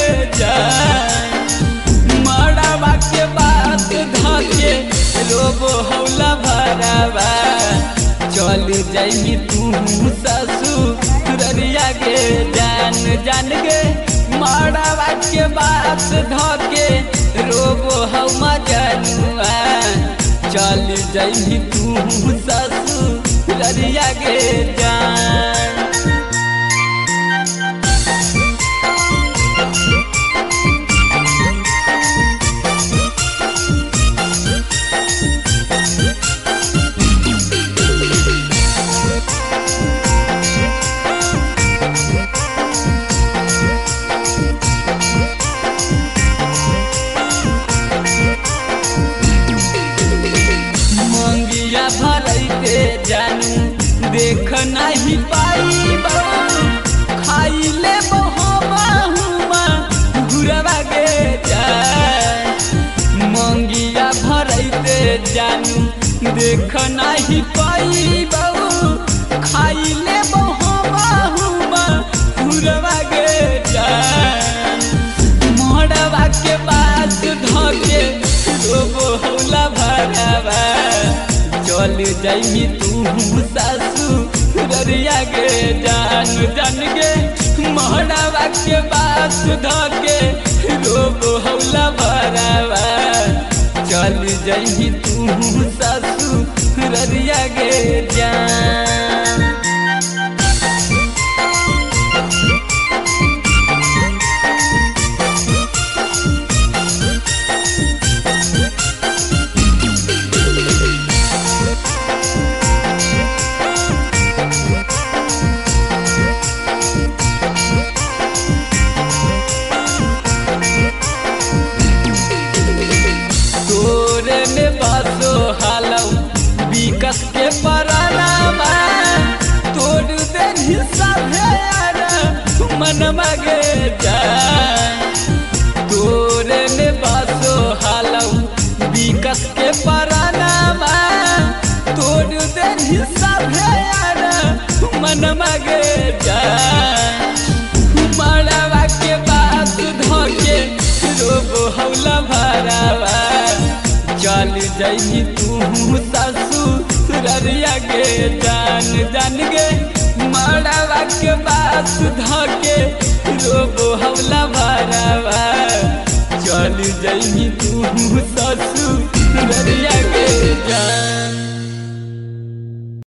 जान मड़वा के बात धके रोबो हौला भरावा चल जाई तू ससुररिया के जान जान गे मड़वा के बात धके रोबो हम जनुआ चल जाई तू ससुररिया के जान भरते जानू देख नहीं पाई खाई ले बहुमा घुरवा के जान मंगिया भरते जानू देख नहीं पाई खाई ले बहुमा घुरवा के जान मोड़वा के बात धके रोबो हौला भरावा चल जाई तू ससुररिया के जान जान गे मोहड़वा के बात धके रोबो हौला भरावा चल जाई तू ससुररिया के जान विकस के परानामा तोड़ दे मन मगे जान तोरे ने बासो हालौ विकस के परानामा तोड़ दे मन मगे जान मड़वा के बात धके रोबो हौला भरावा चल जाई तू ससुररिया के जान जान गे मड़वा के बात धके रोबो हौला भरावा चल जाई तू ससुररिया के जान।